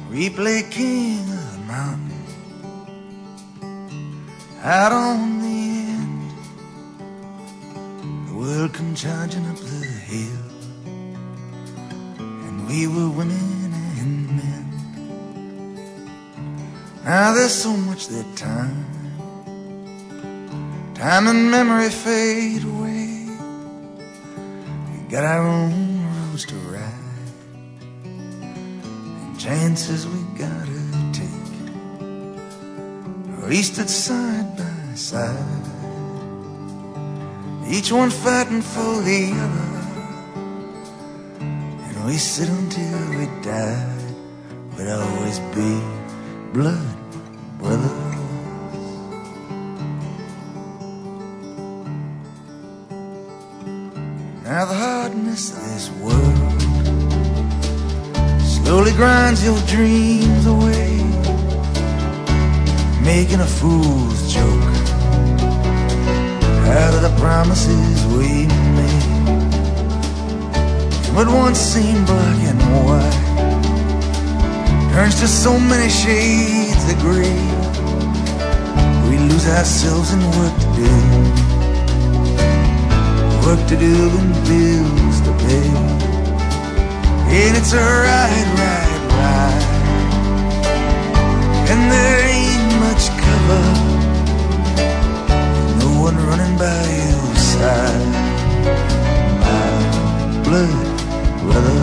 We play king of the mountain out on the end. The world come charging up the hill, and we were women and men. Now there's so much that time and memory fade away. We got our own roads to ride, and chances we gotta take. We stood side by side, each one fighting for the other, and we said until we died we'd always be blood brothers. Now the hardness of this world slowly grinds your dreams away, making a fool's joke out of the promises we made. What once seemed black and white turns to so many shades of gray. We lose ourselves in work to do, work to do and bills to pay. And it's a ride, and there ain't much cover, no one running by your side. My blood brother.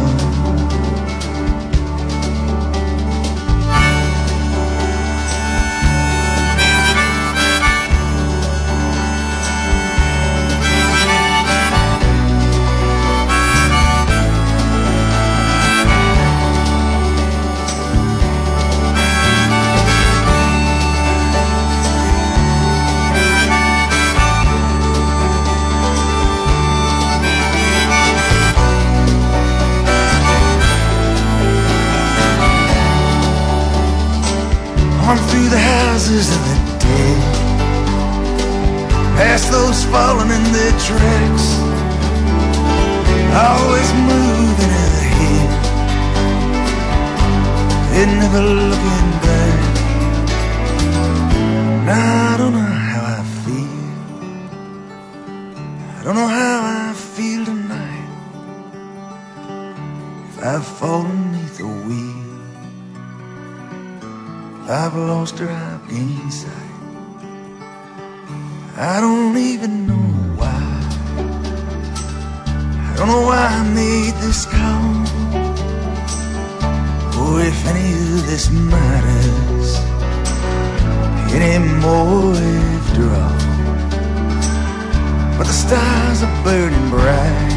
On through the houses of the dead, past those fallen in their tracks, always moving ahead, and never looking back. Now I don't know how I feel, I don't know how I feel tonight. If I've fallen beneath the wheel, I've lost her, I've gained sight. I don't even know why, I don't know why I made this call, or if any of this matters anymore after all. But the stars are burning bright,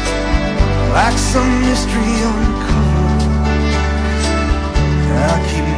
like some mystery uncovered. I'll keep